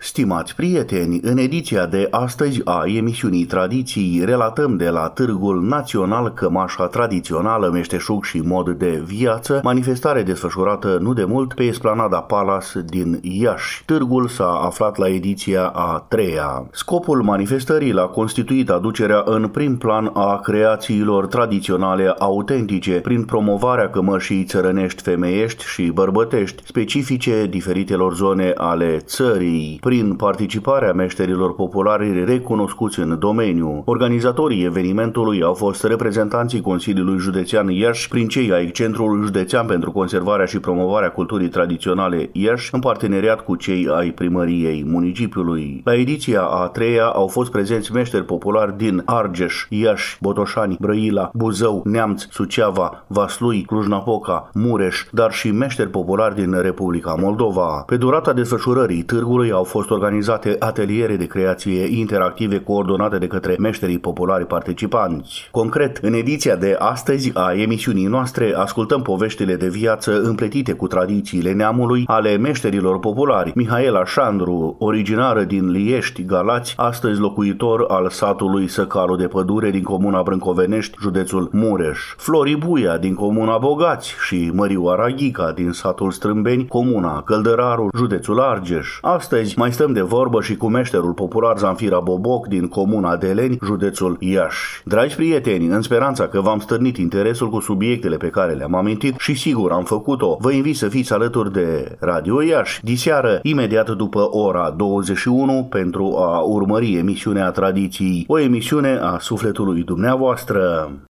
Stimați prieteni, în ediția de astăzi a emisiunii Tradiții relatăm de la Târgul Național Cămașa Tradițională, Meșteșug și Mod de Viață, manifestare desfășurată nu de mult pe Esplanada Palace din Iași. Târgul s-a aflat la ediția a treia. Scopul manifestării l-a constituit aducerea în prim plan a creațiilor tradiționale autentice, prin promovarea cămășii țărănești femeiești și bărbătești, specifice diferitelor zone ale țării, prin participarea meșterilor populari recunoscuți în domeniu. Organizatorii evenimentului au fost reprezentanții Consiliului Județean Iași, prin cei ai Centrului Județean pentru Conservarea și Promovarea Culturii Tradiționale Iași, în parteneriat cu cei ai Primăriei municipiului. La ediția a treia au fost prezenți meșteri populari din Argeș, Iași, Botoșani, Brăila, Buzău, Neamț, Suceava, Vaslui, Cluj-Napoca, Mureș, dar și meșteri populari din Republica Moldova. Pe durata desfășurării târgului au fost organizate ateliere de creație interactive coordonate de către meșterii populari participanți. Concret, în ediția de astăzi a emisiunii noastre ascultăm poveștile de viață împletite cu tradițiile neamului ale meșterilor populari. Mihaela Șandru, originară din Liești, Galați, astăzi locuitor al satului Săcalu de Pădure din comuna Brâncovenești, județul Mureș. Flori Buia din comuna Bogați și Mărioara Ghica din satul Strâmbeni, comuna Căldăraru, județul Argeș. Astăzi mai stăm de vorbă și cu meșterul popular Zanfira Boboc din comuna Deleni, județul Iași. Dragi prieteni, în speranța că v-am stârnit interesul cu subiectele pe care le-am amintit și sigur am făcut-o, vă invit să fiți alături de Radio Iași diseară, imediat după ora 21, pentru a urmări emisiunea Tradiții, o emisiune a sufletului dumneavoastră.